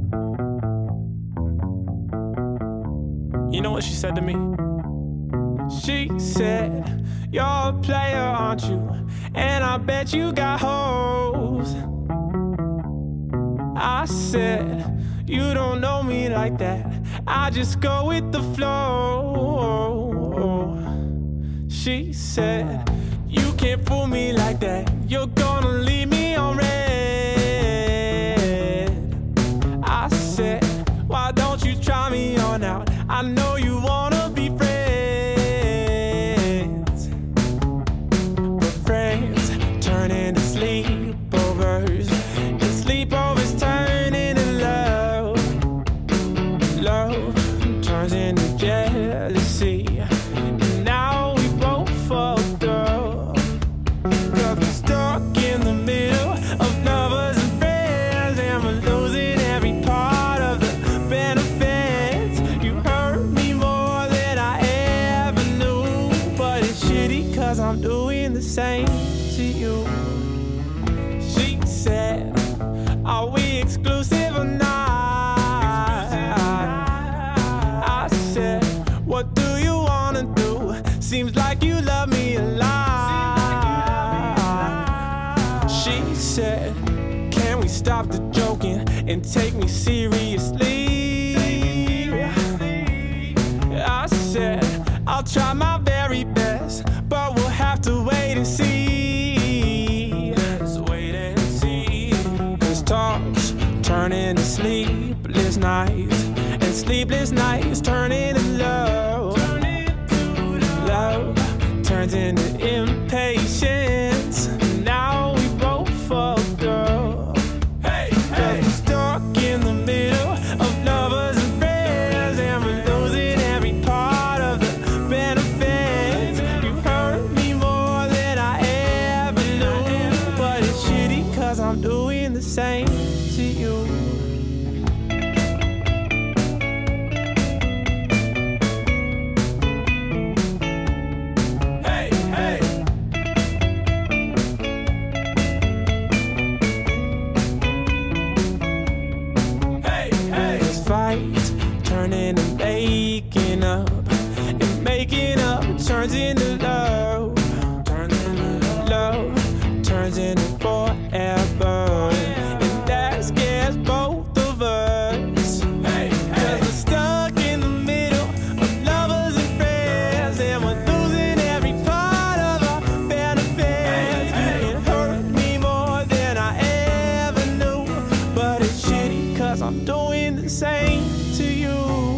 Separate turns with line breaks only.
You know what she said to me? She said, "You're a player, aren't you? And I bet you got hoes." I said, "You don't know me like that. I just go with the flow." She said, "You can't fool me like that. You're gonna leave me on red." I said, "Why don't you try me on out? I know you wanna be friends." But friends turn into sleepovers, and sleepovers turn into love. Love turns into jealousy. And now we both fucked up. 'Cause we're stuck in the middle of lovers and friends, and we're losing every part of the benefits. You hurt me more than I ever knew, but it's shitty 'cause I'm doing the same to you. She said, "Are we exclusive or not?" I said, "What do you wanna do? Seems like you love me a lot." She said, "Can we stop the joking and take me seriously?" I said, "I'll try my very best, but we'll have to wait and see." Let's wait and see. 'Cause talks turn into sleepless nights, and sleepless nights turn into love. Love turns into impatience. Now we both fucked up. Hey, hey. 'Cause we're stuck in the middle of lovers and friends, and we're losing every part of the benefits. You hurt me more than I ever knew, but it's shitty 'cause I'm doing the same to you. Hey, hey. Hey, hey. This fight turn into making up, and making up turns into love. Love turns into forever, and that scares both of us. Hey, hey. 'Cause we're stuck in the middle of lovers and friends, and we're losing every part of our benefits. You can hurt me more than I ever knew, but it's shitty 'cause I'm doing the same to you.